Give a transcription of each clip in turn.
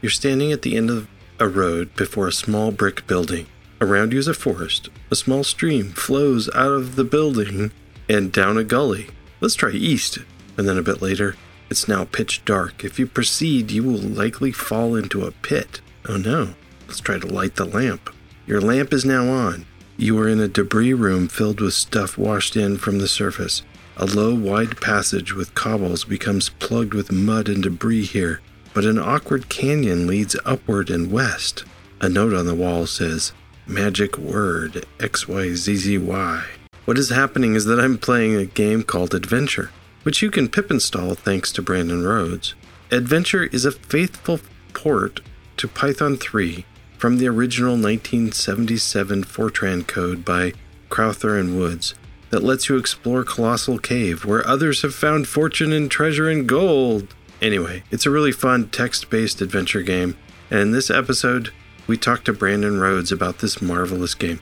You're standing at the end of a road before a small brick building. Around you is a forest. A small stream flows out of the building and down a gully. Let's try east. And then a bit later, it's now pitch dark. If you proceed, you will likely fall into a pit. Oh no. Let's try to light the lamp. Your lamp is now on. You are in a debris room filled with stuff washed in from the surface. A low, wide passage with cobbles becomes plugged with mud and debris here, but an awkward canyon leads upward and west. A note on the wall says, "Magic word, XYZZY." What is happening is that I'm playing a game called Adventure, which you can pip install thanks to Brandon Rhodes. Adventure is a faithful port to Python 3 from the original 1977 Fortran code by Crowther and Woods that lets you explore Colossal Cave, where others have found fortune and treasure and gold. Anyway, it's a really fun text-based adventure game, and in this episode, we talked to Brandon Rhodes about this marvelous game.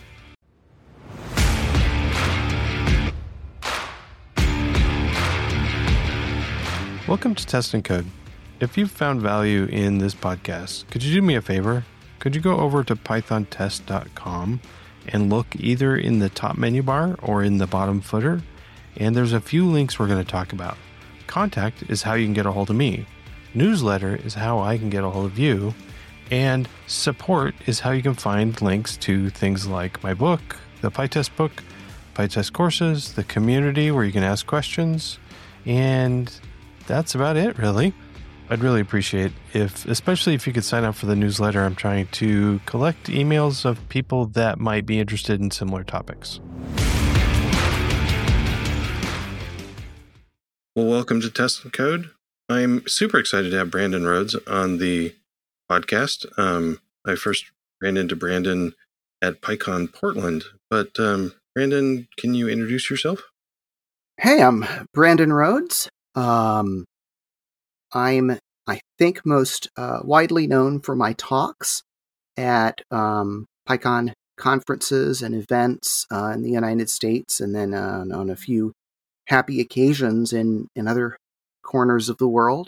Welcome to Test and Code. If you've found value in this podcast, could you do me a favor? Could you go over to pythontest.com and look either in the top menu bar or in the bottom footer? And there's a few links we're going to talk about. Contact is how you can get a hold of me. Newsletter is how I can get a hold of you. And support is how you can find links to things like my book, the PyTest book, PyTest courses, the community where you can ask questions. And that's about it, really. I'd really appreciate especially if you could sign up for the newsletter. I'm trying to collect emails of people that might be interested in similar topics. Well, welcome to Test and Code. I'm super excited to have Brandon Rhodes on the podcast. I first ran into Brandon at PyCon Portland, but Brandon, can you introduce yourself? Hey, I'm Brandon Rhodes. I'm, I think, most widely known for my talks at PyCon conferences and events in the United States, and then on a few happy occasions in other corners of the world.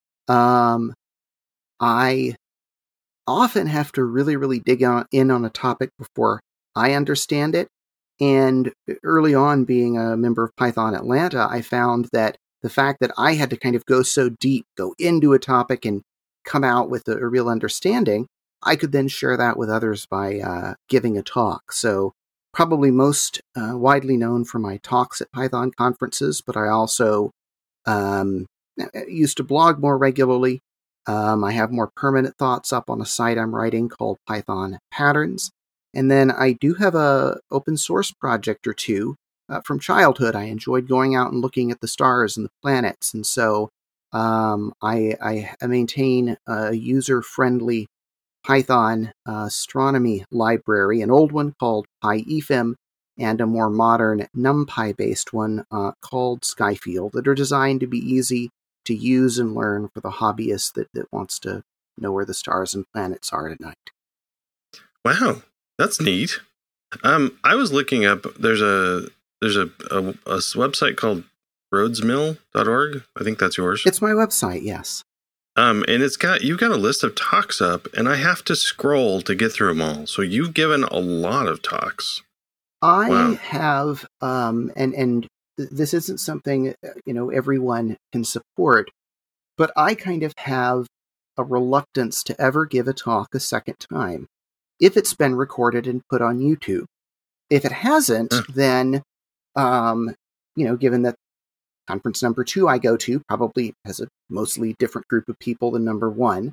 I often have to really dig in on a topic before I understand it. And early on, being a member of Python Atlanta, I found that the fact that I had to kind of go so deep, go into a topic and come out with a real understanding, I could then share that with others by giving a talk. So probably most widely known for my talks at Python conferences, but I also used to blog more regularly. I have more permanent thoughts up on a site I'm writing called Python Patterns. And then I do have a open source project or two from childhood. I enjoyed going out and looking at the stars and the planets. And so I maintain a user-friendly Python astronomy library, an old one called PyEFIM, and a more modern NumPy-based one called Skyfield, that are designed to be easy to use and learn for the hobbyist that wants to know where the stars and planets are at night. Wow, that's neat. I was looking up, there's a website called rhodesmill.org. I think that's yours. It's my website, yes. And you've got a list of talks up, and I have to scroll to get through them all. So you've given a lot of talks. I have, and this isn't something everyone can support, but I kind of have a reluctance to ever give a talk a second time if it's been recorded and put on YouTube. If it hasn't, then given that conference number 2 I go to probably has a mostly different group of people than number 1,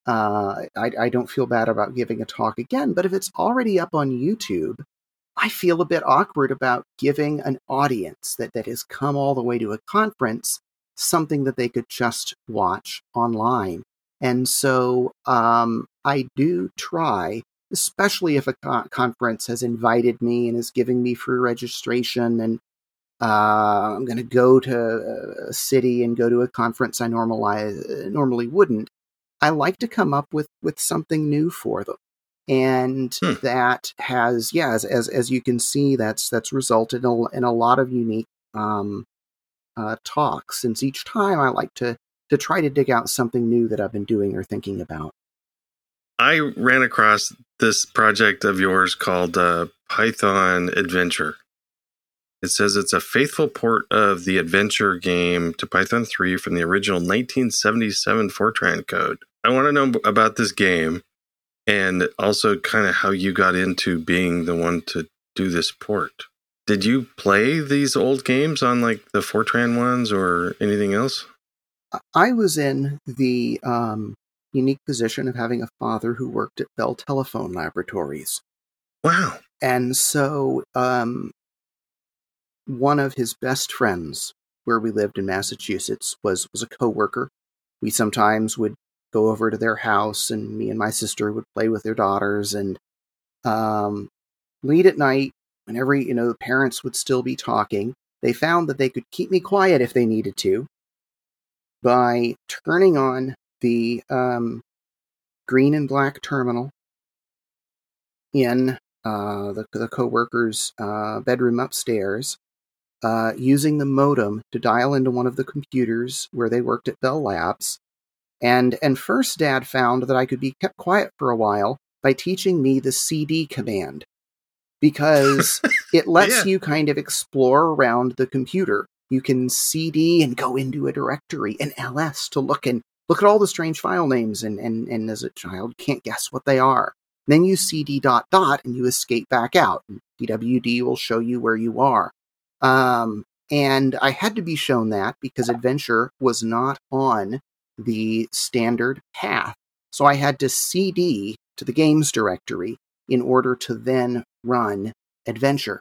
I don't feel bad about giving a talk again. But if it's already up on YouTube, I feel a bit awkward about giving an audience that has come all the way to a conference something that they could just watch online. And so I do try, especially if a conference has invited me and is giving me free registration, and I'm going to go to a city and go to a conference I normally wouldn't. I like to come up with something new for them. And that has, as you can see, that's resulted in a lot of unique talks. Since each time I like to try to dig out something new that I've been doing or thinking about. I ran across this project of yours called Python Adventure. It says it's a faithful port of the adventure game to Python 3 from the original 1977 Fortran code. I want to know about this game and also kind of how you got into being the one to do this port. Did you play these old games on like the Fortran ones or anything else? I was in the unique position of having a father who worked at Bell Telephone Laboratories. Wow. And so one of his best friends, where we lived in Massachusetts, was a coworker. We sometimes would go over to their house, and me and my sister would play with their daughters. And late at night, whenever the parents would still be talking, they found that they could keep me quiet if they needed to by turning on the green and black terminal in the coworker's bedroom upstairs, using the modem to dial into one of the computers where they worked at Bell Labs. And first Dad found that I could be kept quiet for a while by teaching me the CD command, because it lets you kind of explore around the computer. You can CD and go into a directory, an LS, to look at all the strange file names, and as a child can't guess what they are. Then you CD ... and you escape back out. And DWD will show you where you are. And I had to be shown that because Adventure was not on the standard path. So I had to CD to the games directory in order to then run Adventure.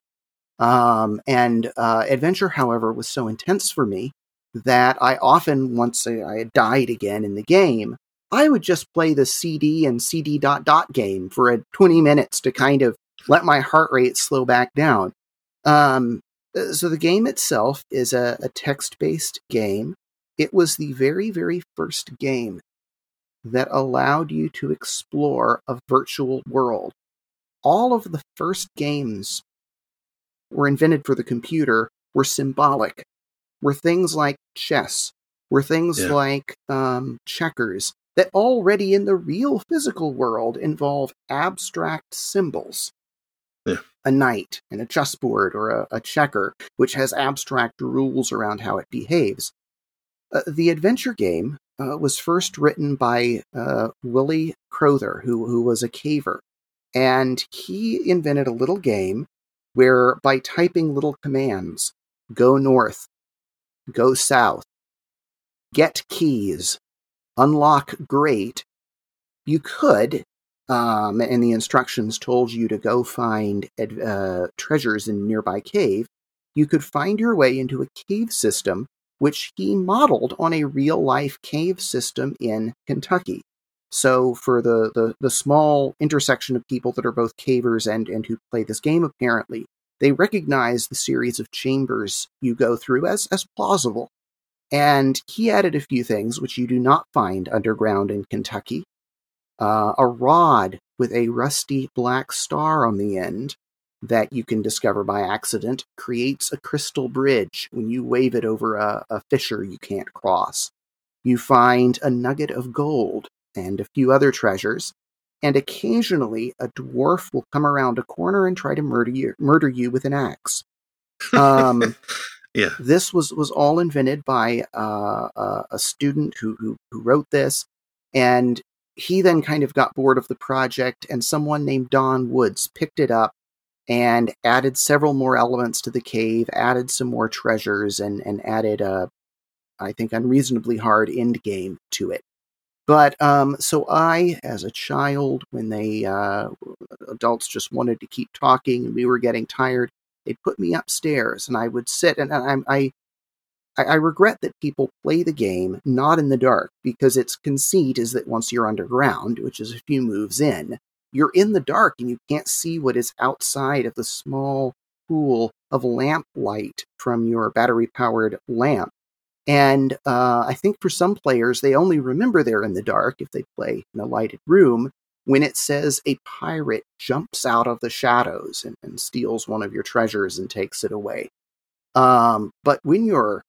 Adventure, however, was so intense for me that I often, once I had died again in the game, I would just play the CD and CD ... game for 20 minutes to kind of let my heart rate slow back down. So the game itself is a text-based game. It was the very, very first game that allowed you to explore a virtual world. All of the first games were invented for the computer were symbolic, were things like chess, were things like checkers, that already in the real physical world involve abstract symbols. Yeah. A knight and a chessboard, or a checker, which has abstract rules around how it behaves. The adventure game was first written by Willie Crowther, who was a caver. And he invented a little game where, by typing little commands, go north, go south, get keys, unlock grate, you could, and the instructions told you to go find treasures in a nearby cave, you could find your way into a cave system, which he modeled on a real-life cave system in Kentucky. So for the small intersection of people that are both cavers and who play this game, apparently, they recognize the series of chambers you go through as plausible. And he added a few things which you do not find underground in Kentucky. A rod with a rusty black star on the end that you can discover by accident creates a crystal bridge when you wave it over a fissure you can't cross. You find a nugget of gold and a few other treasures, and occasionally a dwarf will come around a corner and try to murder you with an axe. Yeah. This was all invented by a student who wrote this, and he then kind of got bored of the project, and someone named Don Woods picked it up and added several more elements to the cave, added some more treasures, and added a, I think, unreasonably hard end game to it. But so I, as a child, when adults just wanted to keep talking and we were getting tired, they'd put me upstairs and I would sit, and I regret that people play the game not in the dark, because its conceit is that once you're underground, which is a few moves in, you're in the dark and you can't see what is outside of the small pool of lamp light from your battery-powered lamp. And I think for some players, they only remember they're in the dark if they play in a lighted room when it says a pirate jumps out of the shadows and steals one of your treasures and takes it away. But when you're,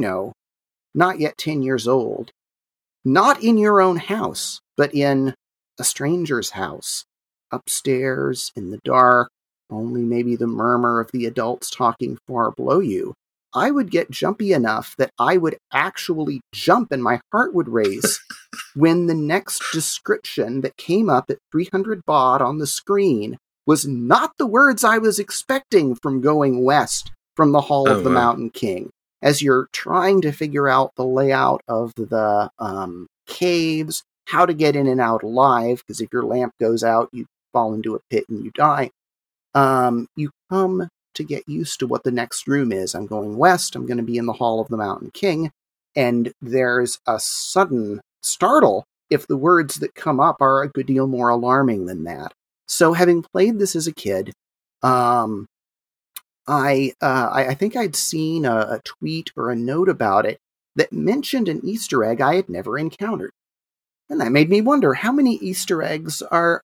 not yet 10 years old, not in your own house, but in a stranger's house, upstairs in the dark, only maybe the murmur of the adults talking far below you, I would get jumpy enough that I would actually jump and my heart would race when the next description that came up at 300 baud on the screen was not the words I was expecting from going west from the Hall of the Mountain King. As you're trying to figure out the layout of the caves, how to get in and out alive, because if your lamp goes out, you fall into a pit and you die. You come to get used to what the next room is. I'm going west. I'm going to be in the Hall of the Mountain King. And there's a sudden startle if the words that come up are a good deal more alarming than that. So having played this as a kid, I think I'd seen a tweet or a note about it that mentioned an Easter egg I had never encountered. And that made me wonder, how many Easter eggs are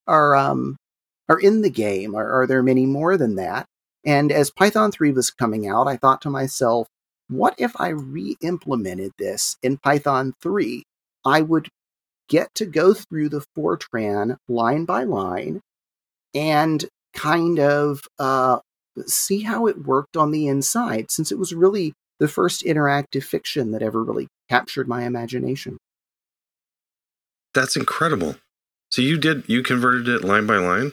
in the game? Are there many more than that? And as Python 3 was coming out, I thought to myself, what if I re-implemented this in Python 3? I would get to go through the Fortran line by line and kind of see how it worked on the inside, since it was really the first interactive fiction that ever really captured my imagination. That's incredible. So you converted it line by line?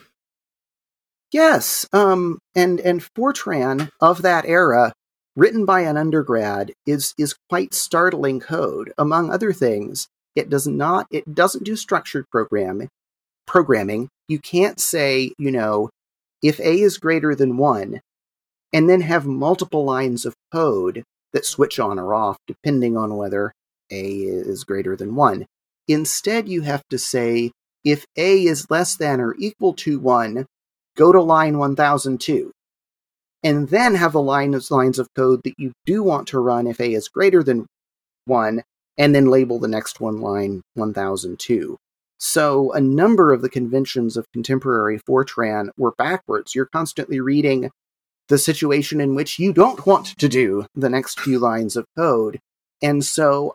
Yes, and Fortran of that era, written by an undergrad, is quite startling code. Among other things, it doesn't do structured programming. You can't say, if A is greater than 1, and then have multiple lines of code that switch on or off depending on whether A is greater than 1. Instead, you have to say, if A is less than or equal to 1, go to line 1002. And then have the lines of code that you do want to run if A is greater than 1, and then label the next one line 1002. So a number of the conventions of contemporary Fortran were backwards. You're constantly reading the situation in which you don't want to do the next few lines of code. And so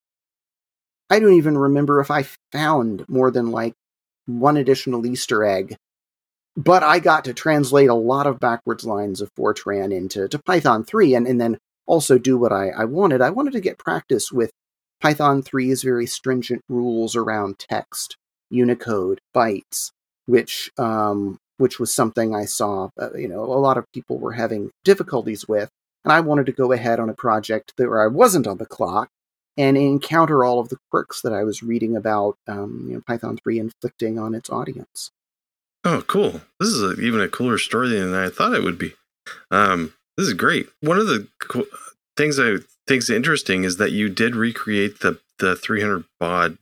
I don't even remember if I found more than like one additional Easter egg, but I got to translate a lot of backwards lines of Fortran into Python 3 and then also do what I wanted. I wanted to get practice with Python 3's very stringent rules around text, Unicode, bytes, which was something I saw, a lot of people were having difficulties with. And I wanted to go ahead on a project where I wasn't on the clock and encounter all of the quirks that I was reading about Python 3 inflicting on its audience. Oh, cool. This is even a cooler story than I thought it would be. This is great. One of the things I think's interesting is that you did recreate the 300 baud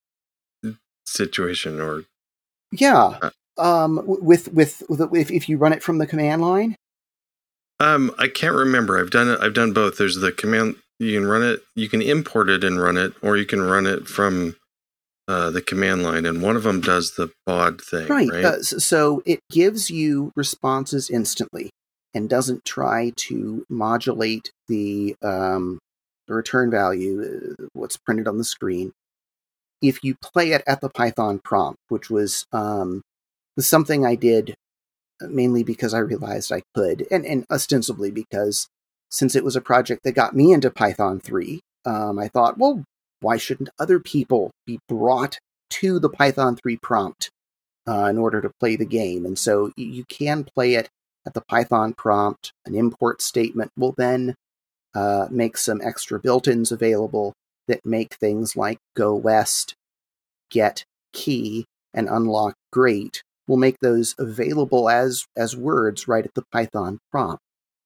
situation, or if you run it from the command line. I can't remember. I've done both. There's the command. You can run it. You can import it and run it, or you can run it from the command line, and one of them does the baud thing, right? So it gives you responses instantly and doesn't try to modulate the return value, what's printed on the screen. If you play it at the Python prompt, which was something I did mainly because I realized I could, and ostensibly because since it was a project that got me into Python 3, I thought, well, why shouldn't other people be brought to the Python 3 prompt in order to play the game? And so you can play it at the Python prompt. An import statement will then make some extra built-ins available that make things like go west, get key, and unlock great. We'll make those available as words right at the Python prompt.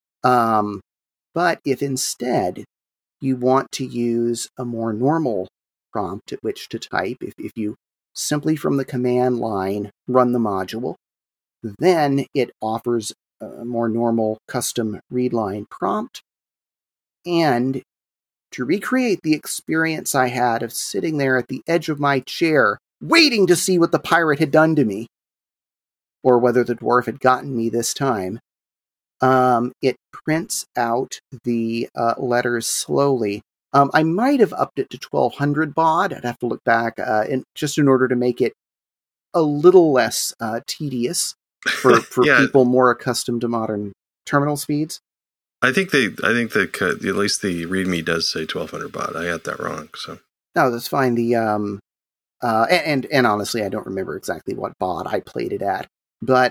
But if instead you want to use a more normal prompt at which to type, if you simply from the command line run the module, then it offers a more normal custom readline prompt. And to recreate the experience I had of sitting there at the edge of my chair, waiting to see what the pirate had done to me, or whether the dwarf had gotten me this time, it prints out the letters slowly. I might have upped it to 1200 baud. I'd have to look back, just in order to make it a little less tedious for Yeah. people more accustomed to modern terminal speeds. I think at least the README does say 1200 baud. I had that wrong. So No, that's fine. The and honestly, I don't remember exactly what baud I played it at, but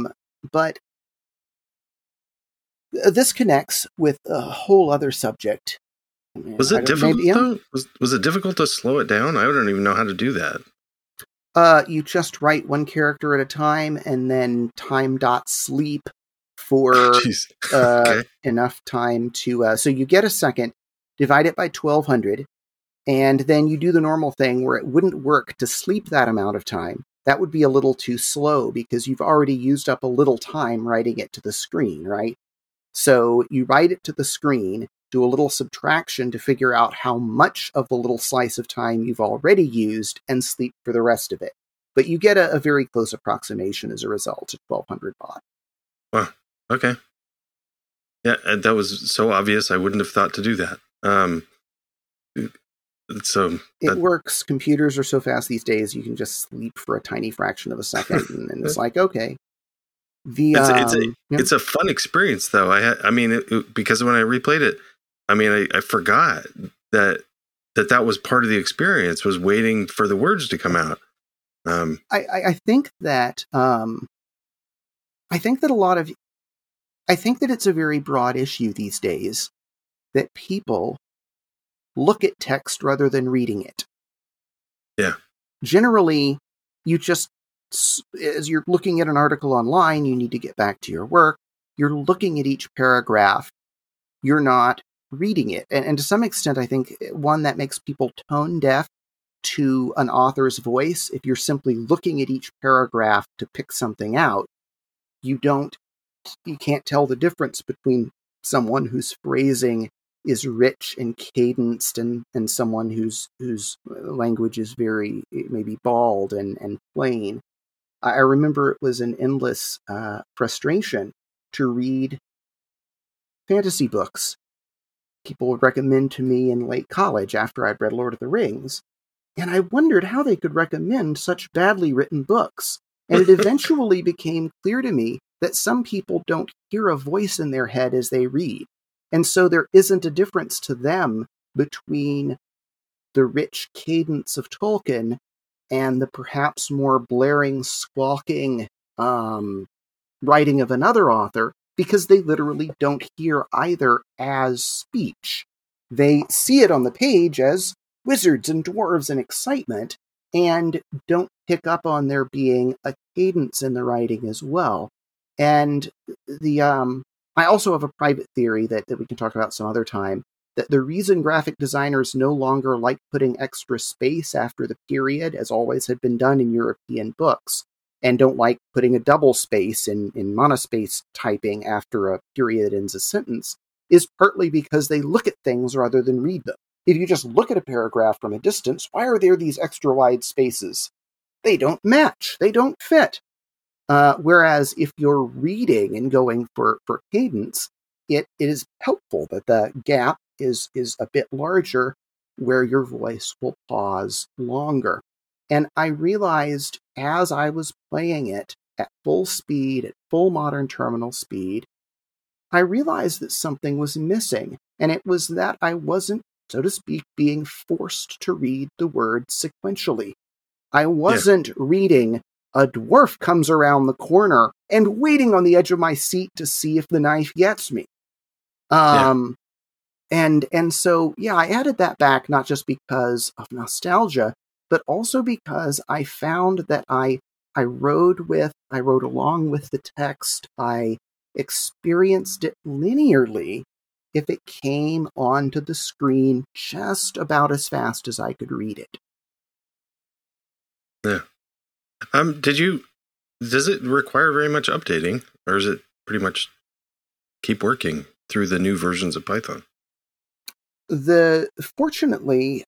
this connects with a whole other subject. was it difficult though? Was it difficult to slow it down? I don't even know how to do that. You just write one character at a time, and then time.sleep for Okay. enough time to. So you get a second, divide it by 1200, and then you do the normal thing where it wouldn't work to sleep that amount of time. That would be a little too slow because you've already used up a little time writing it to the screen, right? So you write it to the screen, do a little subtraction to figure out how much of the little slice of time you've already used, and sleep for the rest of it. But you get a very close approximation as a result at 1200 baud. Wow. Okay. Yeah, that was so obvious. I wouldn't have thought to do that. It works. Computers are so fast these days, you can just sleep for a tiny fraction of a second, and it's like, okay. It's a fun experience, though. Because when I replayed it, I forgot that was part of the experience, was waiting for the words to come out. I think that it's a very broad issue these days that people look at text rather than reading it. Yeah. Generally, you just, as you're looking at an article online, you need to get back to your work. You're looking at each paragraph. You're not reading it. And to some extent, I think one that makes people tone deaf to an author's voice. If you're simply looking at each paragraph to pick something out, you can't tell the difference between someone whose phrasing is rich and cadenced and someone whose language is very maybe bald and plain. I remember it was an endless frustration to read fantasy books people would recommend to me in late college after I'd read Lord of the Rings. And I wondered how they could recommend such badly written books. And it eventually became clear to me that some people don't hear a voice in their head as they read. And so there isn't a difference to them between the rich cadence of Tolkien and the perhaps more blaring, squawking writing of another author, because they literally don't hear either as speech. They see it on the page as wizards and dwarves and excitement, and don't pick up on there being a cadence in the writing as well. And I also have a private theory that we can talk about some other time, that the reason graphic designers no longer like putting extra space after the period, as always had been done in European books, and don't like putting a double space in monospace typing after a period ends a sentence, is partly because they look at things rather than read them. If you just look at a paragraph from a distance, why are there these extra wide spaces? They don't match. They don't fit. Whereas if you're reading and going for cadence, it is helpful that the gap is a bit larger where your voice will pause longer. And I realized as I was playing it at full speed, at full modern terminal speed, I realized that something was missing. And it was that I wasn't, so to speak, being forced to read the words sequentially. I wasn't reading, a dwarf comes around the corner, and waiting on the edge of my seat to see if the knife gets me. And so, I added that back, not just because of nostalgia, but also because I found that I rode along with the text. I experienced it linearly if it came onto the screen just about as fast as I could read it. Yeah. Does it require very much updating, or is it pretty much keep working through the new versions of Python? Fortunately,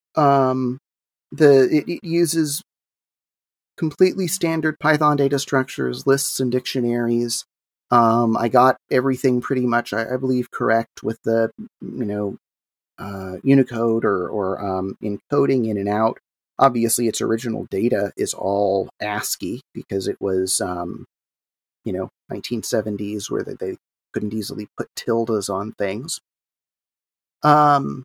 it uses completely standard Python data structures, lists, and dictionaries. I got everything pretty much, I believe, correct with the Unicode or encoding in and out. Obviously, its original data is all ASCII because it was, 1970s where they couldn't easily put tildes on things. The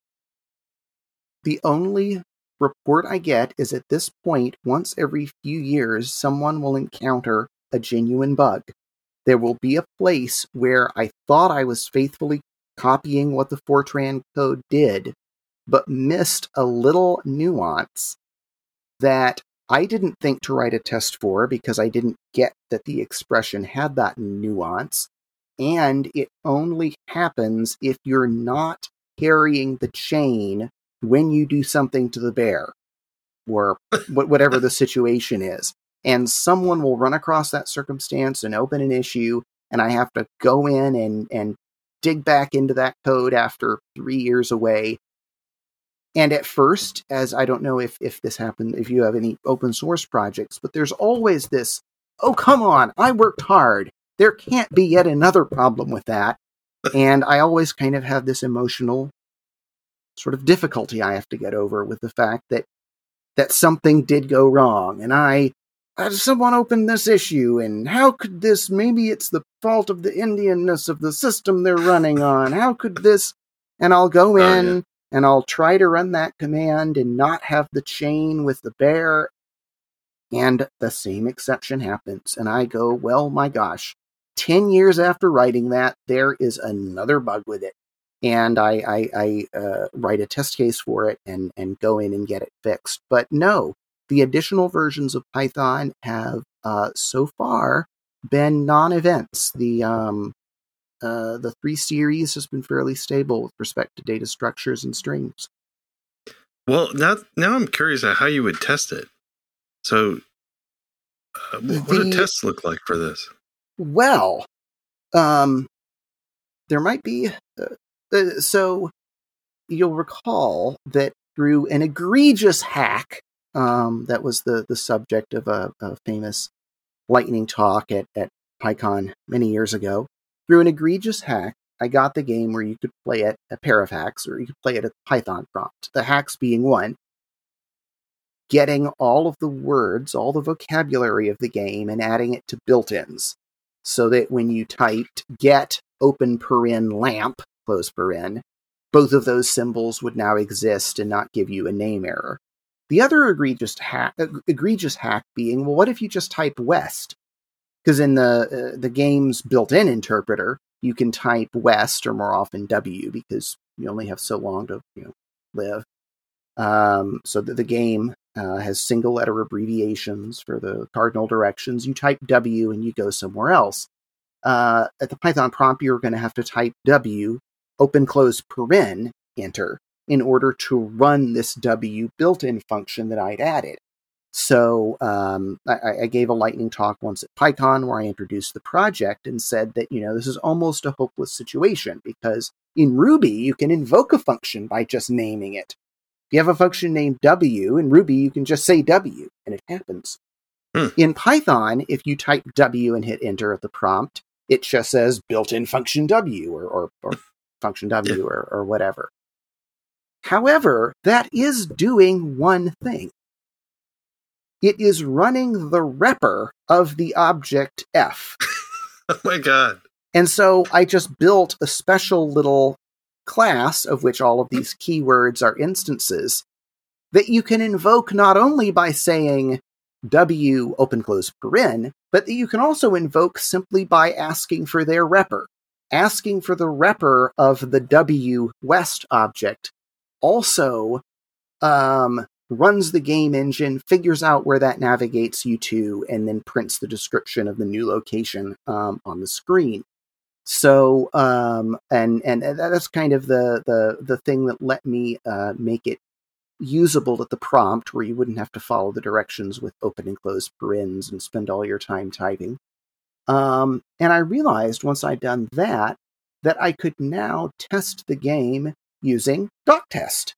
only report I get is at this point, once every few years, someone will encounter a genuine bug. There will be a place where I thought I was faithfully copying what the Fortran code did, but missed a little nuance that I didn't think to write a test for because I didn't get that the expression had that nuance, and it only happens if you're not carrying the chain when you do something to the bear, or whatever the situation is. And someone will run across that circumstance and open an issue, and I have to go in and dig back into that code after 3 years away. And at first, as I don't know if this happened, if you have any open source projects, but there's always this, oh, come on, I worked hard. There can't be yet another problem with that. And I always kind of have this emotional sort of difficulty I have to get over with the fact that something did go wrong. And someone opened this issue, and how could this, maybe it's the fault of the Indianness of the system they're running on. How could this, and I'll go in and I'll try to run that command and not have the chain with the bear, and the same exception happens. And I go, well, my gosh, 10 years after writing that, there is another bug with it. And I write a test case for it and go in and get it fixed. But no, the additional versions of Python have so far been non-events. The 3 series has been fairly stable with respect to data structures and strings. Well, now I'm curious at how you would test it. So, what do tests look like for this? Well, there might be. So, you'll recall that through an egregious hack, that was the subject of a famous lightning talk at PyCon many years ago. Through an egregious hack, I got the game where you could play it, a pair of hacks, or you could play it at the Python prompt. The hacks being one, getting all of the words, all the vocabulary of the game, and adding it to built-ins. So that when you typed get open paren lamp, close paren, both of those symbols would now exist and not give you a name error. The other egregious hack being, well, what if you just type west? Because in the game's built-in interpreter, you can type west, or more often W, because you only have so long to live. So that the game has single-letter abbreviations for the cardinal directions. You type W and you go somewhere else. At the Python prompt, you're going to have to type W, open close paren, enter, in order to run this W built-in function that I'd added. So I gave a lightning talk once at PyCon where I introduced the project and said that, this is almost a hopeless situation, because in Ruby, you can invoke a function by just naming it. If you have a function named W, in Ruby, you can just say W, and it happens. In Python, if you type W and hit enter at the prompt, it just says built-in function W, or function W, or whatever. However, that is doing one thing. It is running the repr of the object f. Oh my god. And so I just built a special little class of which all of these keywords are instances that you can invoke not only by saying W open close paren, but that you can also invoke simply by asking for their repr. Asking for the repr of the W west object also runs the game engine, figures out where that navigates you to, and then prints the description of the new location on the screen. So, and that's kind of the thing that let me make it usable at the prompt, where you wouldn't have to follow the directions with open and close parens and spend all your time typing. And I realized once I'd done that I could now test the game using doctest.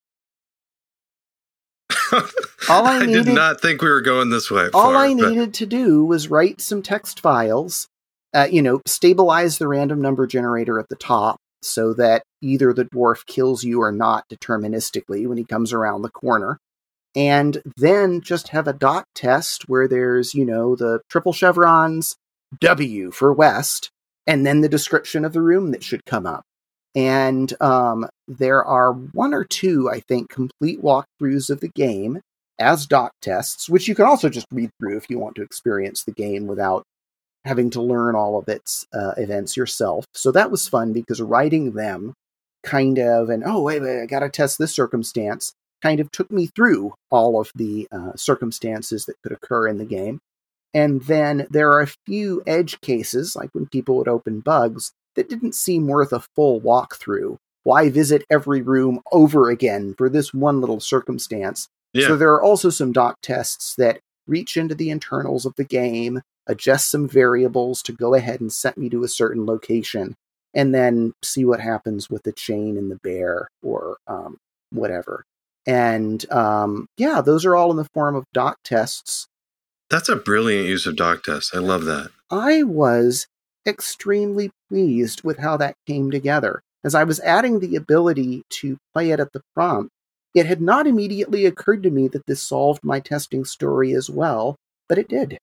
I did not think we were going this way. All I needed to do was write some text files, stabilize the random number generator at the top so that either the dwarf kills you or not deterministically when he comes around the corner, and then just have a dot test where there's, the triple chevrons, W for West, and then the description of the room that should come up. And there are one or two, I think, complete walkthroughs of the game as dot tests, which you can also just read through if you want to experience the game without having to learn all of its events yourself. So that was fun because writing them kind of, and wait, I got to test this circumstance, kind of took me through all of the circumstances that could occur in the game. And then there are a few edge cases, like when people would open bugs, that didn't seem worth a full walkthrough. Why visit every room over again for this one little circumstance? Yeah. So there are also some dot tests that reach into the internals of the game, adjust some variables to go ahead and set me to a certain location, and then see what happens with the chain and the bear or whatever. And those are all in the form of dot tests. That's a brilliant use of dot tests. I love that. I was extremely pleased with how that came together. As I was adding the ability to play it at the prompt, it had not immediately occurred to me that this solved my testing story as well, but it did.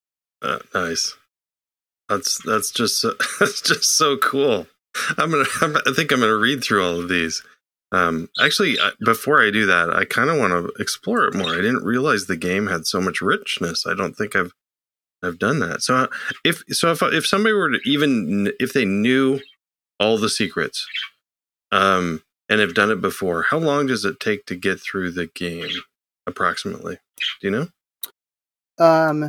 Nice. That's just so, that's just so cool. I think I'm gonna read through all of these. Actually, before I do that, I kind of want to explore it more. I didn't realize the game had so much richness. I don't think I've done that. So if somebody were to, even if they knew all the secrets, and have done it before, how long does it take to get through the game, approximately? Do you know?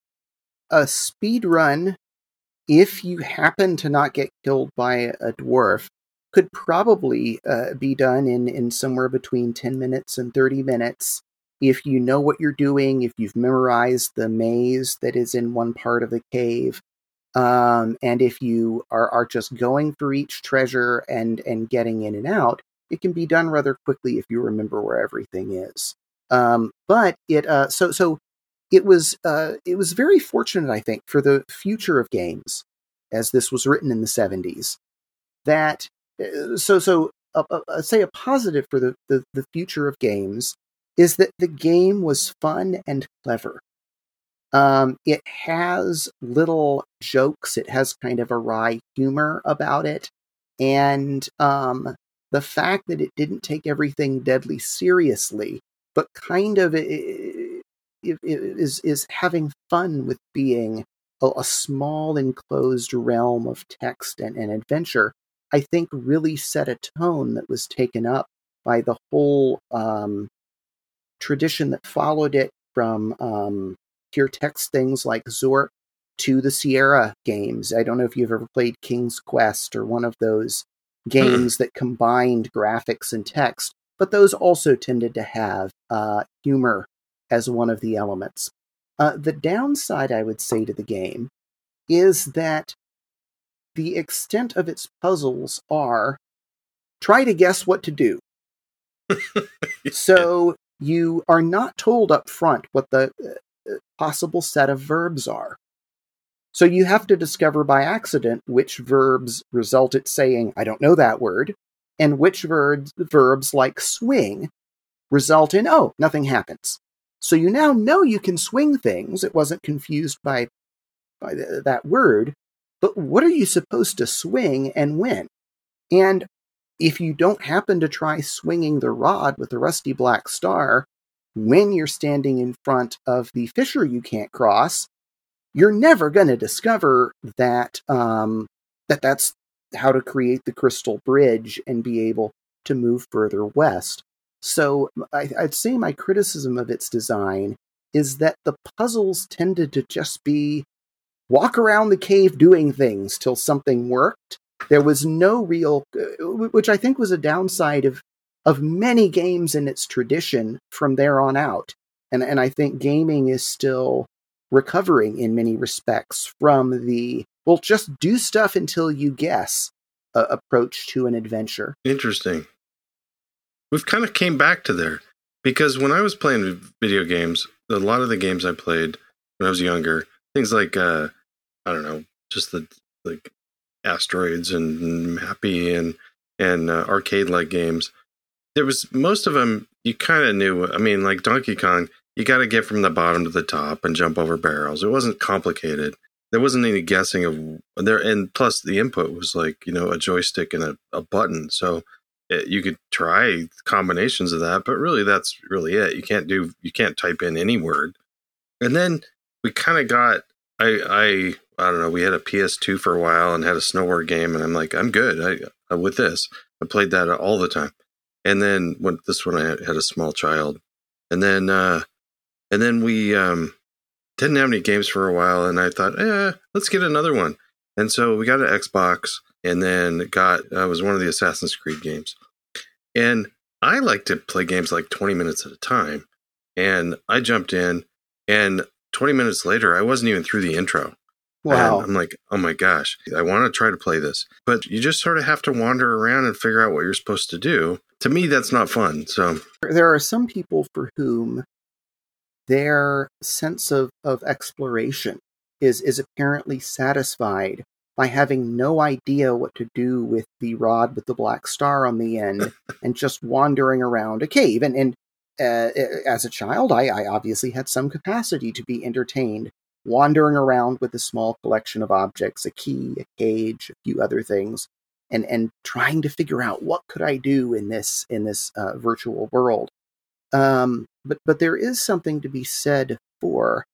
A speed run, if you happen to not get killed by a dwarf, could probably be done in somewhere between 10 minutes and 30 minutes. If you know what you're doing, if you've memorized the maze that is in one part of the cave, and if you are just going for each treasure and getting in and out, it can be done rather quickly if you remember where everything is. But it it was very fortunate, I think, for the future of games, as this was written in the 70s, that say a positive for the future of games is that the game was fun and clever. It has little jokes. It has kind of a wry humor about it. And the fact that it didn't take everything deadly seriously, but kind of is having fun with being a small enclosed realm of text and adventure, I think really set a tone that was taken up by the whole tradition that followed it, from pure text things like Zork to the Sierra games. I don't know if you've ever played King's Quest or one of those games that combined graphics and text, but those also tended to have humor as one of the elements. The downside, I would say, to the game is that the extent of its puzzles are try to guess what to do. So you are not told up front what the possible set of verbs are. So you have to discover by accident which verbs result at saying, I don't know that word, and which verbs like swing result in, oh, nothing happens. So you now know you can swing things. It wasn't confused by that word, but what are you supposed to swing and when? And if you don't happen to try swinging the rod with the rusty black star when you're standing in front of the fissure you can't cross, you're never going to discover that that's how to create the crystal bridge and be able to move further west. So I'd say my criticism of its design is that the puzzles tended to just be walk around the cave doing things till something worked. There was no real, which I think was a downside of many games in its tradition from there on out. And I think gaming is still recovering in many respects from the, well, just do stuff until you guess approach to an adventure. Interesting. We've kind of came back to there, because when I was playing video games, a lot of the games I played when I was younger, things like, I don't know, just the like Asteroids and Mappy and arcade-like games, there was most of them you kind of knew. I mean, like Donkey Kong, you got to get from the bottom to the top and jump over barrels. It wasn't complicated. There wasn't any guessing of there, and plus the input was like a joystick and a button, so you could try combinations of that, but really that's really it. You can't type in any word. And then we kind of got I don't know. We had a PS2 for a while and had a snowboard game, and I'm like, I'm good. I with this. I played that all the time. And then when I had a small child, and then we didn't have any games for a while, and I thought, let's get another one. And so we got an Xbox, and then it was one of the Assassin's Creed games. And I like to play games like 20 minutes at a time. And I jumped in, and 20 minutes later, I wasn't even through the intro. Wow. And I'm like, oh my gosh, I want to try to play this. But you just sort of have to wander around and figure out what you're supposed to do. To me, that's not fun. So there are some people for whom their sense of exploration is apparently satisfied by having no idea what to do with the rod with the black star on the end and just wandering around a cave. And as a child, I obviously had some capacity to be entertained wandering around with a small collection of objects, a key, a cage, a few other things, and trying to figure out what could I do in this virtual world. But there is something to be said for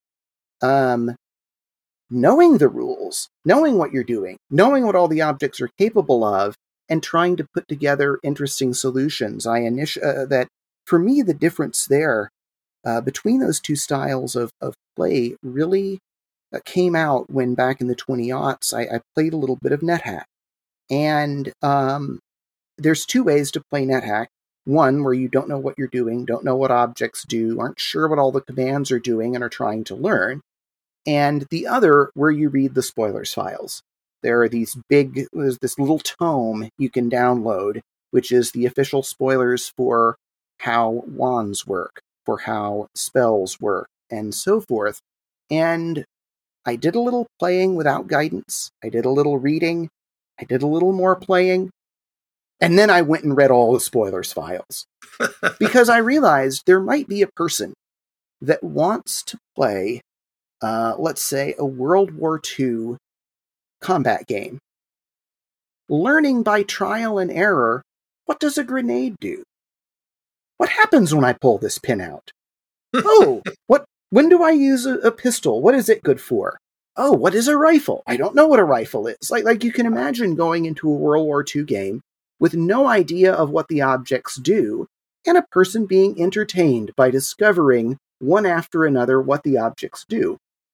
knowing the rules, knowing what you're doing, knowing what all the objects are capable of, and trying to put together interesting solutions. That for me, the difference there between those two styles of play really came out when back in the 20-aughts, I played a little bit of NetHack. And there's two ways to play NetHack. One, where you don't know what you're doing, don't know what objects do, aren't sure what all the commands are doing, and are trying to learn. And the other, where you read the spoilers files. There's this little tome you can download, which is the official spoilers for how wands work, for how spells work, and so forth. And I did a little playing without guidance. I did a little reading. I did a little more playing. And then I went and read all the spoilers files. Because I realized there might be a person that wants to play, let's say, a World War II combat game. Learning by trial and error, what does a grenade do? What happens when I pull this pin out? Oh, when do I use a pistol? What is it good for? Oh, what is a rifle? I don't know what a rifle is. Like you can imagine going into a World War II game with no idea of what the objects do, and a person being entertained by discovering one after another what the objects do.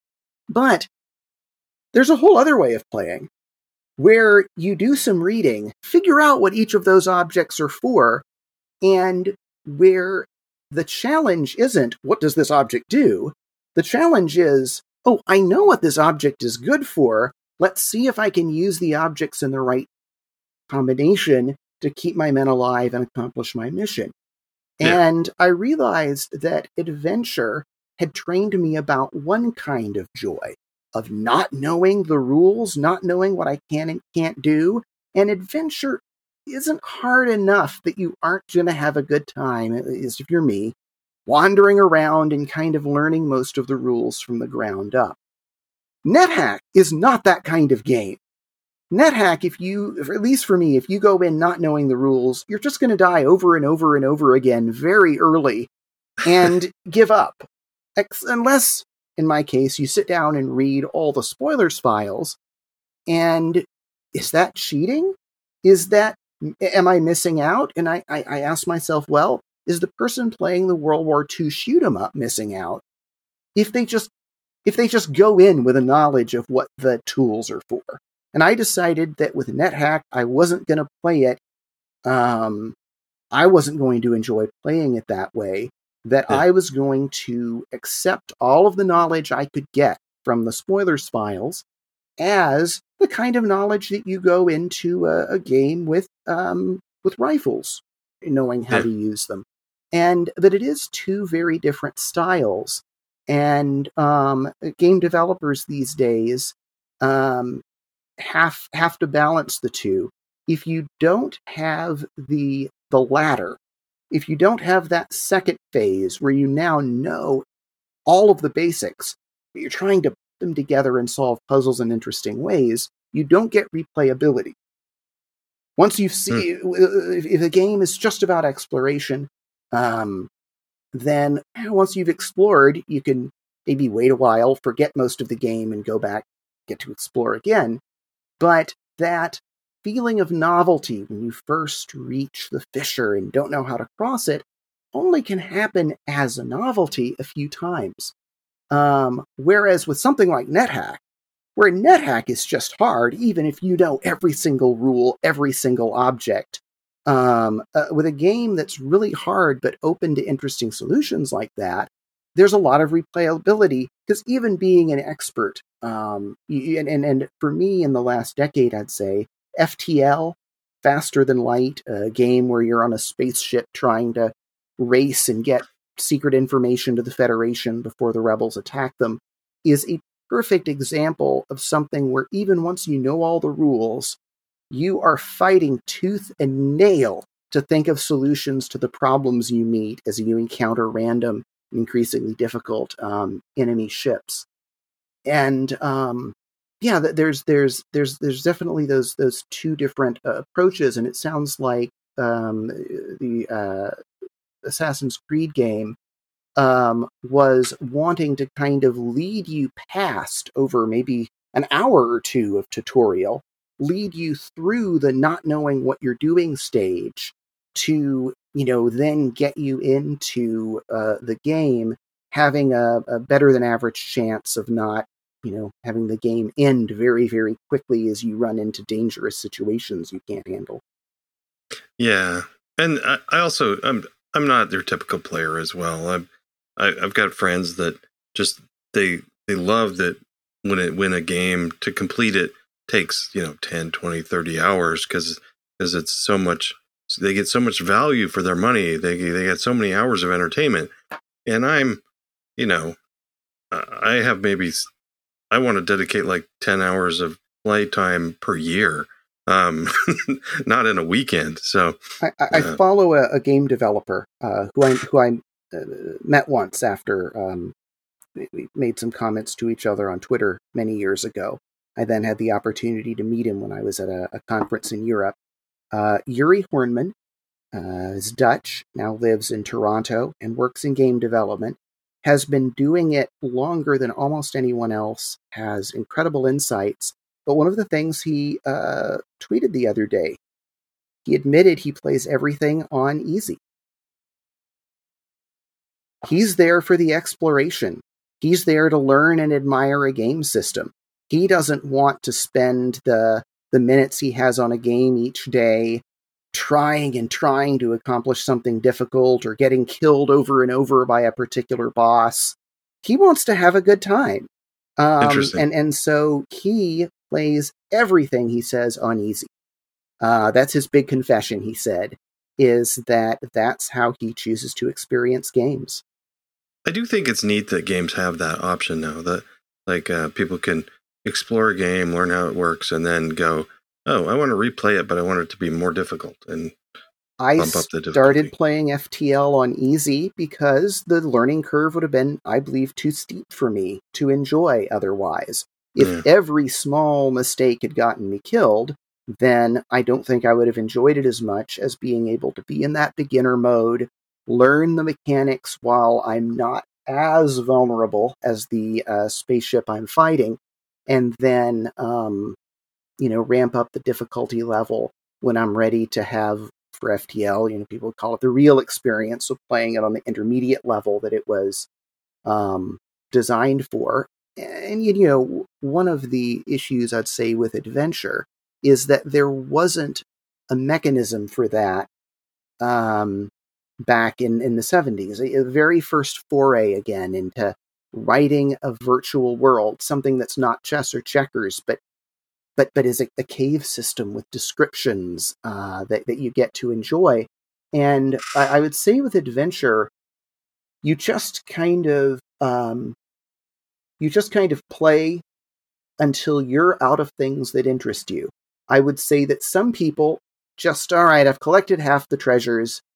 But there's a whole other way of playing, where you do some reading, figure out what each of those objects are for, and where the challenge isn't, what does this object do? The challenge is, oh, I know what this object is good for. Let's see if I can use the objects in the right combination to keep my men alive and accomplish my mission. Yeah. And I realized that adventure had trained me about one kind of joy, of not knowing the rules, not knowing what I can and can't do. And adventure isn't hard enough that you aren't going to have a good time, at least if you're me, wandering around and kind of learning most of the rules from the ground up. NetHack is not that kind of game. NetHack, at least for me, if you go in not knowing the rules, you're just going to die over and over and over again very early and give up. Unless, in my case, you sit down and read all the spoilers files. And is that cheating? Am I missing out? And I ask myself, well, is the person playing the World War II shoot 'em up missing out if they just go in with a knowledge of what the tools are for? And I decided that with NetHack, I wasn't going to play it. I wasn't going to enjoy playing it that way. That I was going to accept all of the knowledge I could get from the spoilers files as the kind of knowledge that you go into a game with rifles, knowing how to use them. And that it is two very different styles. And game developers these days have to balance the two. If you don't have the latter, if you don't have that second phase where you now know all of the basics, but you're trying to put them together and solve puzzles in interesting ways, you don't get replayability. Once you see, if a game is just about exploration, then once you've explored, you can maybe wait a while, forget most of the game, and go back, get to explore again. But that feeling of novelty when you first reach the fissure and don't know how to cross it only can happen as a novelty a few times. Whereas with something like NetHack, where NetHack is just hard, even if you know every single rule, every single object, with a game that's really hard but open to interesting solutions like that, there's a lot of replayability, because even being an expert, and for me in the last decade, I'd say, FTL, Faster Than Light, a game where you're on a spaceship trying to race and get secret information to the Federation before the rebels attack them, is a perfect example of something where even once you know all the rules, you are fighting tooth and nail to think of solutions to the problems you meet as you encounter random, increasingly difficult enemy ships. And there's definitely those two different approaches, and it sounds like the Assassin's Creed game was wanting to kind of lead you past, over maybe an hour or two of tutorial, lead you through the not knowing what you're doing stage to, then get you into the game having a better than average chance of not, having the game end very, very quickly as you run into dangerous situations you can't handle. Yeah. And I also, I'm not their typical player as well. I've got friends that just, they love that when a game to complete it takes, 10, 20, 30 hours because it's so much, they get so much value for their money. They get so many hours of entertainment. And I'm, I have I want to dedicate like 10 hours of playtime per year. Not in a weekend. So I follow a game developer who I met once after we made some comments to each other on Twitter many years ago. I then had the opportunity to meet him when I was at a conference in Europe. Yuri Hornman is Dutch, now lives in Toronto and works in game development, has been doing it longer than almost anyone else, has incredible insights. But one of the things he tweeted the other day, he admitted he plays everything on easy. He's there for the exploration. He's there to learn and admire a game system. He doesn't want to spend the minutes he has on a game each day trying to accomplish something difficult or getting killed over and over by a particular boss. He wants to have a good time. Interesting. And so he plays everything, he says, on easy. That's his big confession, he said, is that's how he chooses to experience games. I do think it's neat that games have that option now, that people can explore a game, learn how it works, and then go, oh, I want to replay it, but I want it to be more difficult, and I started playing FTL on easy because the learning curve would have been, I believe, too steep for me to enjoy otherwise. If every small mistake had gotten me killed, then I don't think I would have enjoyed it as much as being able to be in that beginner mode, learn the mechanics while I'm not as vulnerable as the spaceship I'm fighting, and then, ramp up the difficulty level when I'm ready to have, for FTL, people call it the real experience of playing it on the intermediate level that it was designed for. And, one of the issues I'd say with Adventure is that there wasn't a mechanism for that back in the 70s. A very first foray again into writing a virtual world, something that's not chess or checkers, but is a cave system with descriptions that you get to enjoy. And I would say with Adventure, you just kind of play until you're out of things that interest you. I would say that some people just, all right, I've collected half the treasures.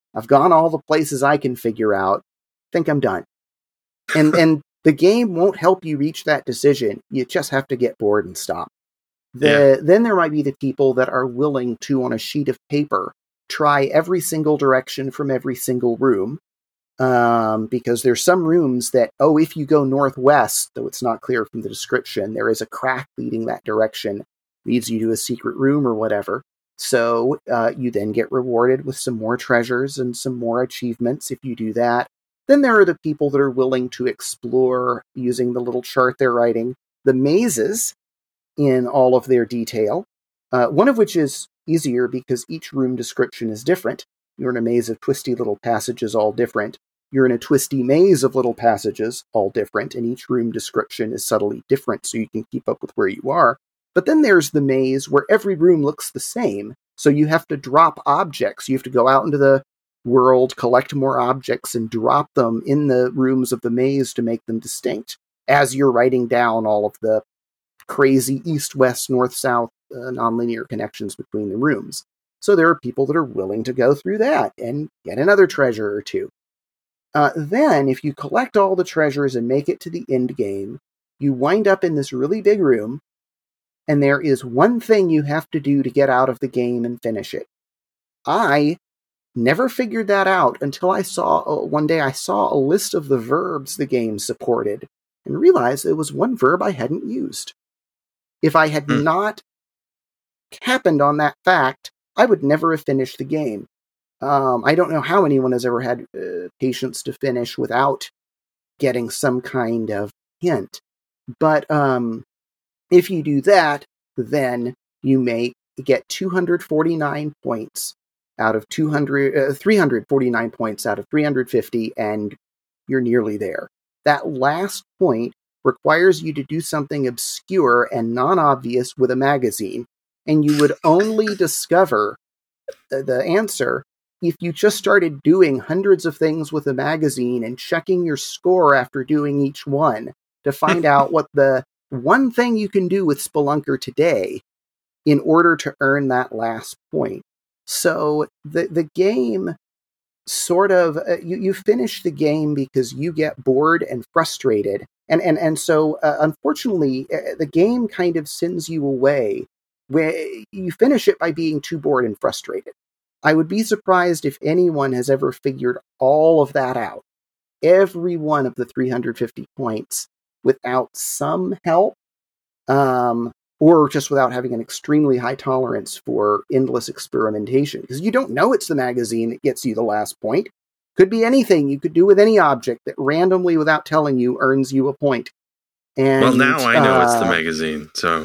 I've gone all the places I can figure out. Think I'm done. And the game won't help you reach that decision. You just have to get bored and stop. Then there might be the people that are willing to, on a sheet of paper, try every single direction from every single room. Because there's some rooms that, if you go northwest, though it's not clear from the description, there is a crack leading that direction, leads you to a secret room or whatever. So you then get rewarded with some more treasures and some more achievements if you do that. Then there are the people that are willing to explore, using the little chart they're writing, the mazes in all of their detail, one of which is easier because each room description is different. You're in a maze of twisty little passages, all different. You're in a twisty maze of little passages, all different, and each room description is subtly different so you can keep up with where you are. But then there's the maze where every room looks the same, so you have to drop objects. You have to go out into the world, collect more objects, and drop them in the rooms of the maze to make them distinct, as you're writing down all of the crazy east-west, north-south nonlinear connections between the rooms. So there are people that are willing to go through that and get another treasure or two. Then, if you collect all the treasures and make it to the end game, you wind up in this really big room, and there is one thing you have to do to get out of the game and finish it. I never figured that out until one day I saw a list of the verbs the game supported, and realized there was one verb I hadn't used. If I had not happened on that fact, I would never have finished the game. I don't know how anyone has ever had patience to finish without getting some kind of hint. But if you do that, then you get 249 points out of 349 points out of 350, and you're nearly there. That last point requires you to do something obscure and non-obvious with a magazine, and you would only discover the answer if you just started doing hundreds of things with a magazine and checking your score after doing each one to find out what the one thing you can do with Spelunker today in order to earn that last point. So the game sort of, you finish the game because you get bored and frustrated. And so, unfortunately, the game kind of sends you away where you finish it by being too bored and frustrated. I would be surprised if anyone has ever figured all of that out, every one of the 350 points, without some help, or just without having an extremely high tolerance for endless experimentation. Because you don't know it's the magazine that gets you the last point. Could be anything you could do with any object that randomly, without telling you, earns you a point. And, well, now I know it's the magazine, so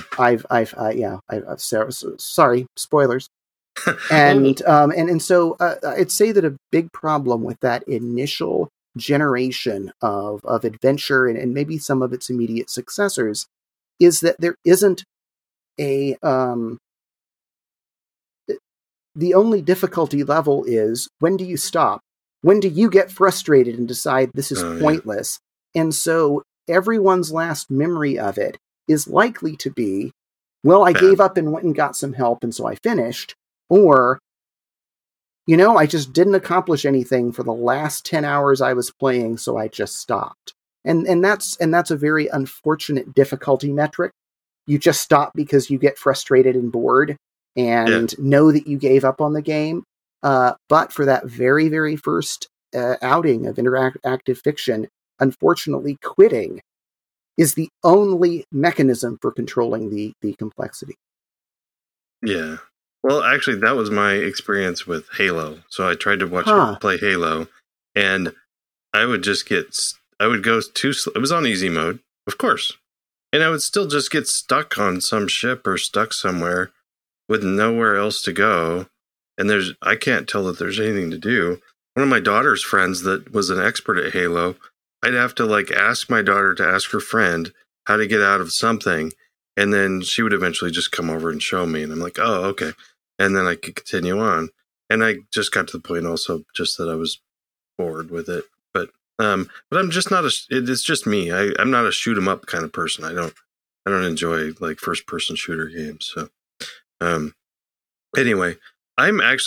sorry, spoilers. And so I'd say that a big problem with that initial generation of adventure and maybe some of its immediate successors is that there isn't the only difficulty level is, when do you stop? When do you get frustrated and decide this is pointless? Yeah. And so everyone's last memory of it is likely to be, well, I gave up and went and got some help, and so I finished. Or, I just didn't accomplish anything for the last 10 hours I was playing, so I just stopped. And that's a very unfortunate difficulty metric. You just stop because you get frustrated and bored and know that you gave up on the game. But for that very, very first outing of interactive fiction, unfortunately, quitting is the only mechanism for controlling the complexity. Yeah. Well, actually, that was my experience with Halo. So I tried to play Halo, and I would go it was on easy mode, of course. And I would still just get stuck on some ship or stuck somewhere with nowhere else to go. And I can't tell that there's anything to do. One of my daughter's friends that was an expert at Halo, I'd have to ask my daughter to ask her friend how to get out of something. And then she would eventually just come over and show me. And I'm like, oh, okay. And then I could continue on. And I just got to the point also just that I was bored with it. But I'm just not it's just me. I'm not a shoot 'em up kind of person. I don't enjoy first person shooter games. So, anyway, I'm actually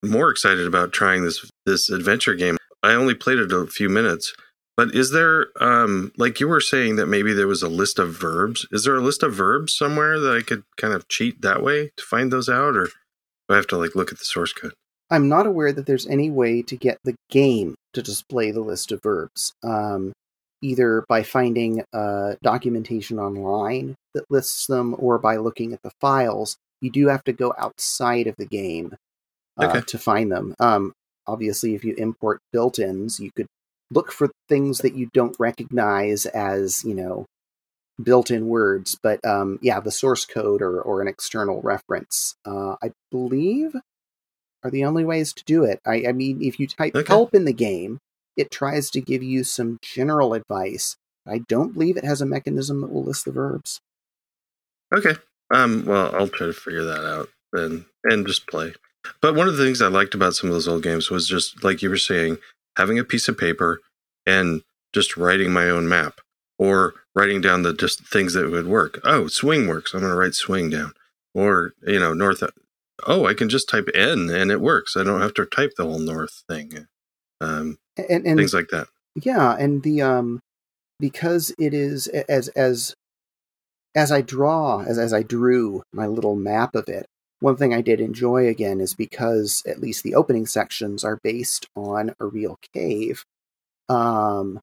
more excited about trying this adventure game. I only played it a few minutes, but is there, like you were saying that maybe there was a list of verbs? Is there a list of verbs somewhere that I could kind of cheat that way to find those out, or do I have to like look at the source code? I'm not aware that there's any way to get the game to display the list of verbs, either by finding documentation online that lists them or by looking at the files. You do have to go outside of the game to find them. Obviously, if you import built-ins, you could look for things that you don't recognize as, built-in words. But the source code or an external reference, I believe, are the only ways to do it. I mean, if you type help in the game, it tries to give you some general advice. I don't believe it has a mechanism that will list the verbs. Okay. Well, I'll try to figure that out and just play. But one of the things I liked about some of those old games was just, like you were saying, having a piece of paper and just writing my own map or writing down the just things that would work. Oh, swing works. I'm going to write swing down. Or, north. Oh, I can just type N and it works. I don't have to type the whole north thing. And things like that. Yeah, and the because it is as I drew my little map of it. One thing I did enjoy again is because at least the opening sections are based on a real cave. You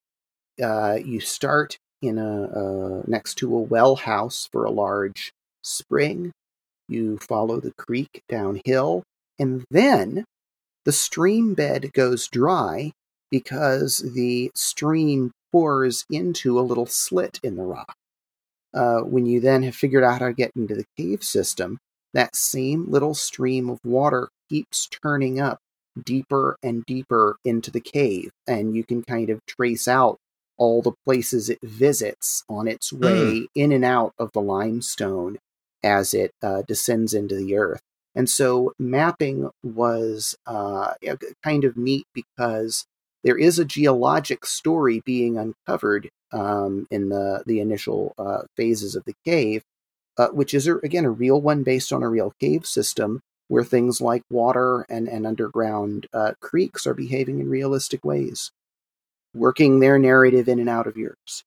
start in a next to a well house for a large spring. You follow the creek downhill, and then the stream bed goes dry because the stream pours into a little slit in the rock. When you then have figured out how to get into the cave system, that same little stream of water keeps turning up deeper and deeper into the cave, and you can kind of trace out all the places it visits on its way in and out of the limestone as it descends into the earth. And so mapping was kind of neat because there is a geologic story being uncovered in the initial phases of the cave, which is, again, a real one based on a real cave system where things like water and underground creeks are behaving in realistic ways, working their narrative in and out of yours.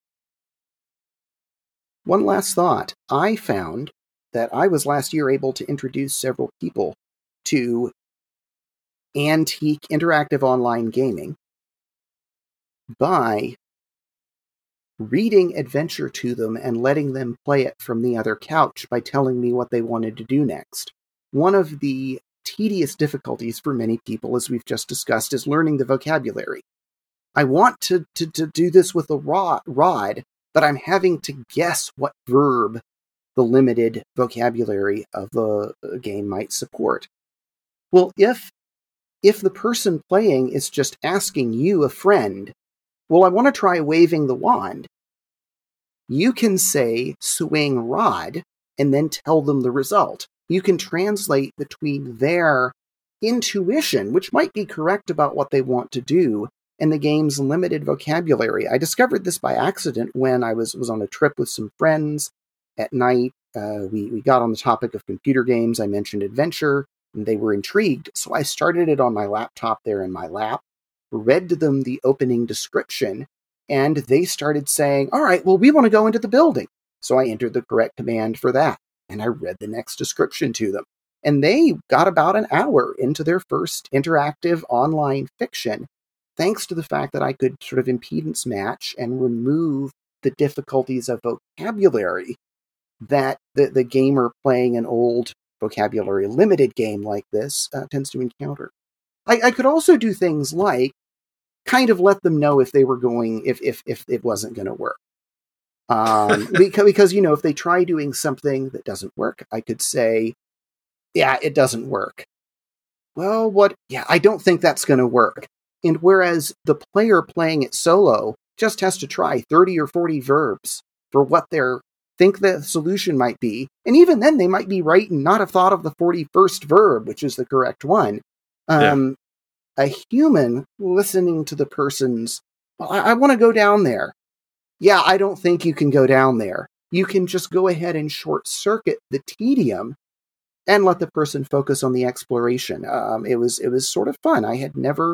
One last thought. I found that I was last year able to introduce several people to antique interactive online gaming by reading Adventure to them and letting them play it from the other couch by telling me what they wanted to do next. One of the tedious difficulties for many people, as we've just discussed, is learning the vocabulary. I want to do this with a rod, but I'm having to guess what verb the limited vocabulary of the game might support. Well, if the person playing is just asking you, a friend, well, I want to try waving the wand, you can say swing rod and then tell them the result. You can translate between their intuition, which might be correct about what they want to do, and the game's limited vocabulary. I discovered this by accident when I was on a trip with some friends at night. We got on the topic of computer games. I mentioned Adventure, and they were intrigued, so I started it on my laptop there in my lap, read to them the opening description, and they started saying, all right, well, we want to go into the building. So I entered the correct command for that, and I read the next description to them. And they got about an hour into their first interactive online fiction, thanks to the fact that I could sort of impedance match and remove the difficulties of vocabulary that the gamer playing an old vocabulary limited game like this tends to encounter. I could also do things like kind of let them know if they were going, if it wasn't going to work. Because, if they try doing something that doesn't work, I could say, yeah, it doesn't work. Well, I don't think that's going to work. And whereas the player playing it solo just has to try 30 or 40 verbs for what they think the solution might be, and even then they might be right and not have thought of the 41st verb, which is the correct one. A human listening to the person's, well, I want to go down there. Yeah, I don't think you can go down there. You can just go ahead and short circuit the tedium and let the person focus on the exploration. It was sort of fun. I had never.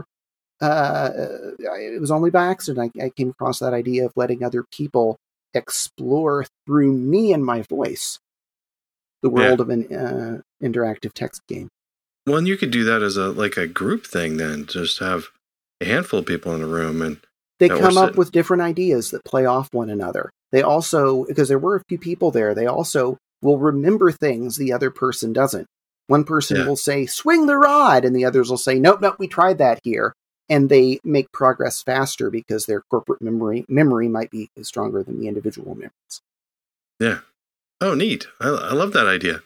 It was only by accident I came across that idea of letting other people explore through me and my voice the world of an interactive text game. Well, and you could do that as a group thing then. Just have a handful of people in a room and they come up with different ideas that play off one another. They also, because there were a few people there, they also will remember things the other person doesn't. One person will say, swing the rod, and the others will say, nope, we tried that here. And they make progress faster because their corporate memory might be stronger than the individual memories. Yeah. Oh, neat. I love that idea.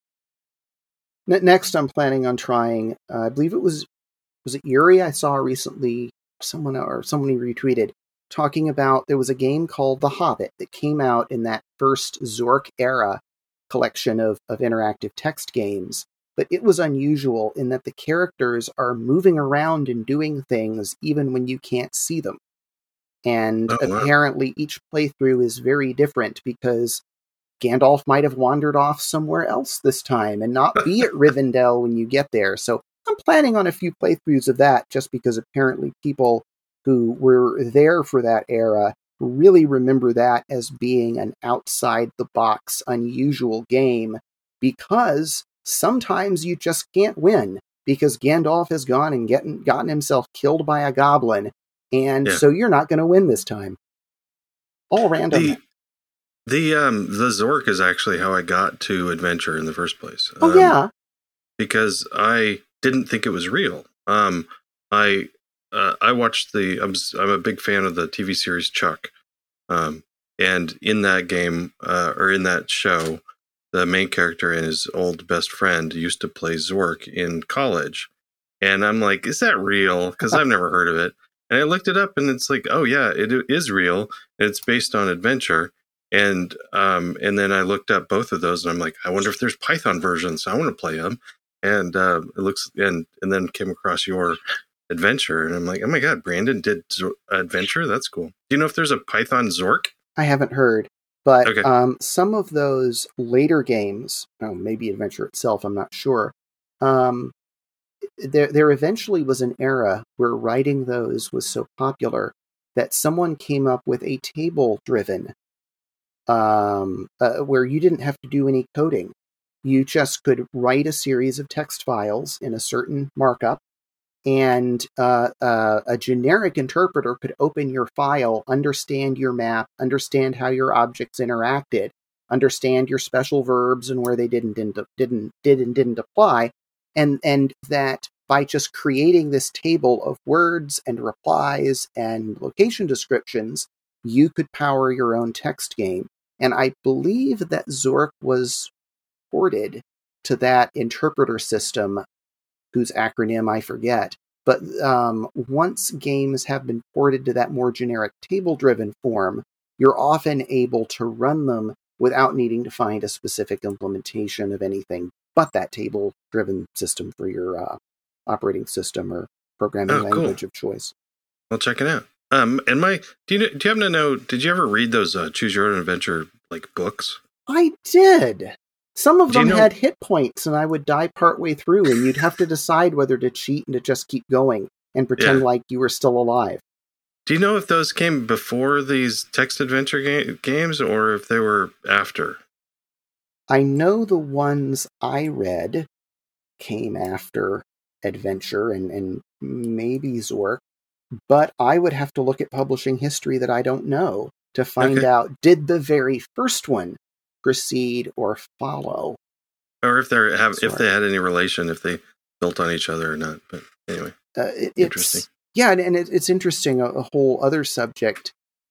Next, I'm planning on trying, I believe was it Yuri? I saw recently, someone retweeted, talking about there was a game called The Hobbit that came out in that first Zork era collection of interactive text games. But it was unusual in that the characters are moving around and doing things even when you can't see them. And apparently each playthrough is very different because Gandalf might have wandered off somewhere else this time and not be at Rivendell when you get there. So I'm planning on a few playthroughs of that just because apparently people who were there for that era really remember that as being an outside-the-box, unusual game because sometimes you just can't win because Gandalf has gone and gotten himself killed by a goblin, and so you're not going to win this time. All random. The Zork is actually how I got to Adventure in the first place. Because I didn't think it was real. I watched I'm a big fan of the TV series Chuck, and in that game or in that show, the main character and his old best friend used to play Zork in college. And I'm like, is that real? Because I've never heard of it. And I looked it up and it's like, oh yeah, it is real. And it's based on Adventure. And then I looked up both of those and I'm like, I wonder if there's Python versions. I want to play them. And it looks, and then came across your Adventure. And I'm like, oh my God, Brandon did Adventure? That's cool. Do you know if there's a Python Zork? I haven't heard. But some of those later games, maybe Adventure itself, I'm not sure. There eventually was an era where writing those was so popular that someone came up with a table-driven, where you didn't have to do any coding. You just could write a series of text files in a certain markup, and a generic interpreter could open your file, understand your map, understand how your objects interacted, understand your special verbs and where they did and didn't apply, and that by just creating this table of words and replies and location descriptions, you could power your own text game. And I believe that Zork was ported to that interpreter system, whose acronym I forget. But once games have been ported to that more generic table-driven form, you're often able to run them without needing to find a specific implementation of anything but that table-driven system for your operating system or programming language of choice. I'll check it out. Do you happen to know, did you ever read those Choose Your Own Adventure books? I did. Some of them had hit points, and I would die partway through, and you'd have to decide whether to cheat and to just keep going and pretend like you were still alive. Do you know if those came before these text adventure games, or if they were after? I know the ones I read came after Adventure and maybe Zork, but I would have to look at publishing history that I don't know to find out, did the very first one precede or follow, or if they had any relation, if they built on each other or not. But anyway, interesting. Yeah, and it's interesting. A whole other subject: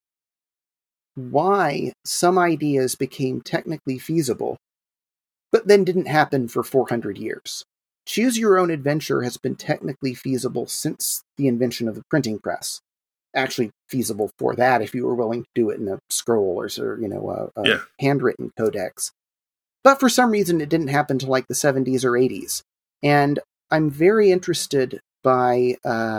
why some ideas became technically feasible, but then didn't happen for 400 years. Choose Your Own Adventure has been technically feasible since the invention of the printing press. Actually feasible for that if you were willing to do it in a scroll or a handwritten codex. But for some reason it didn't happen till the 70s or 80s. And I'm very interested by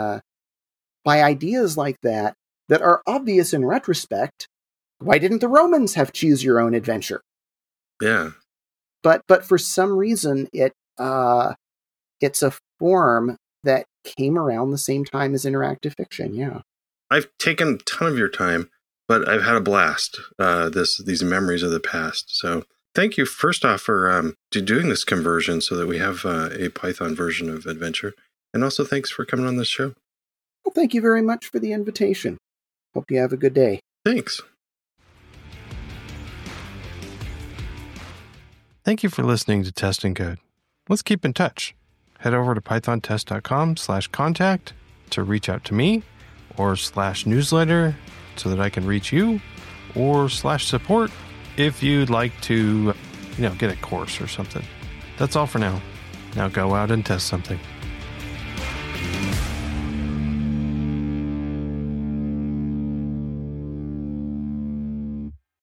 ideas like that are obvious in retrospect. Why didn't the Romans have Choose Your Own Adventure? Yeah. but for some reason, it's a form that came around the same time as interactive fiction. Yeah. I've taken a ton of your time, but I've had a blast. These memories of the past. So thank you, first off, for doing this conversion so that we have a Python version of Adventure. And also thanks for coming on this show. Well, thank you very much for the invitation. Hope you have a good day. Thanks. Thank you for listening to Test and Code. Let's keep in touch. Head over to pythontest.com/contact to reach out to me, or /newsletter so that I can reach you, or /support if you'd like to, get a course or something. That's all for now. Now go out and test something.